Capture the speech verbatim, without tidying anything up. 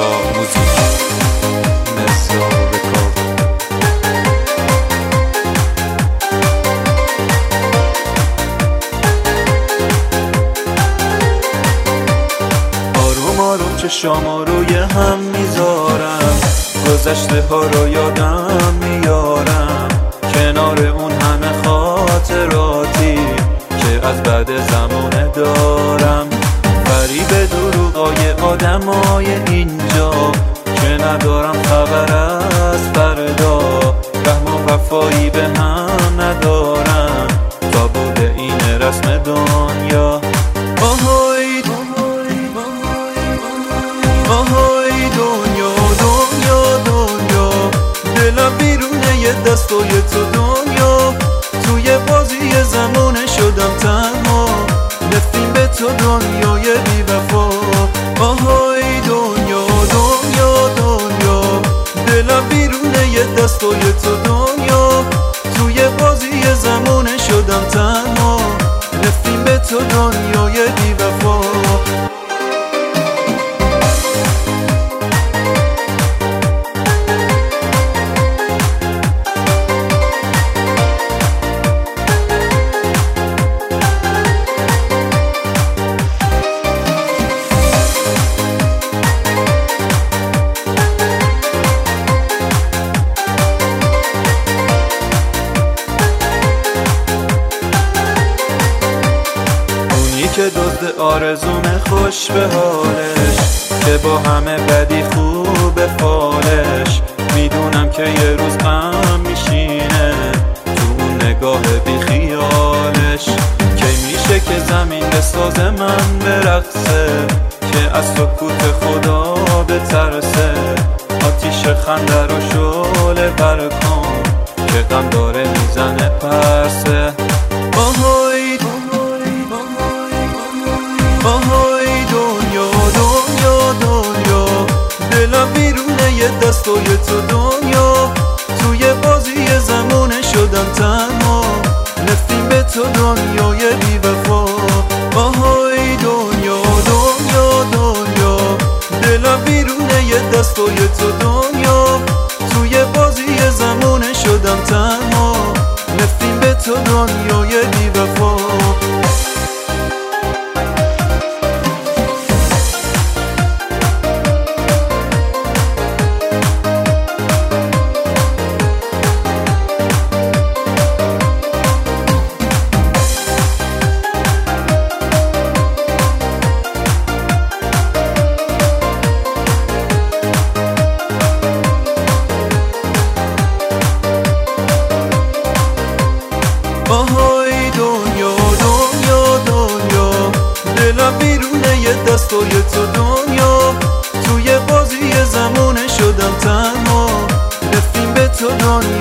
موزیک نصاب کار. آروم آروم چشام روی هم میذارم، گذشته ها رو یادم میارم، کنار اون همه خاطراتی که از بعد زمانه دارم. فریب دروغای آدمای اینجا که ندارم خبر از فردا، رحم و وفایی به هم ندارم تا بوده این رسم دنیا. آهای آهای دنیا دنیا دنیا، دلم بیرونه یه دستای تو دنیا، توی بازی زمانه شدم تنها، نفرین به تو دنیای بی وفا. آهای دنیا دنیا دنیا، دلم بیرونه یه دستای تو دنیا، توی بازی زمانه شدم تنها، نفرین به تو دنیای بی وفا. که دزد آرزومه خوش به حالش، که با همه بدی خوب فالش، میدونم که یه روز غم میشینه تو اون نگاه بی خیالش. کی میشه که زمین بساز من برقصه، که از سکوت خدا بترسه، آتیش خنده رو شعله برکن که غم داره میزنه پرسه. آهای آهای دنیا دنیا دنیا، دلم بیرونه یه دستای تو دنیا، توی بازی زمانه شدم تنها، نفرین به تو دنیای بی وفا. آهای دنیا دنیا دنیا، دلم بیرونه یه دستای تو دنیا، توی بازی زمانه شدم تنها، نفرین به تو دنیای بی وفا. آهای دنیا دنیا دنیا، دلم بیرونه یه دستای تو دنیا، توی بازی زمانه شدم تنها، نفرین به تو دنیا.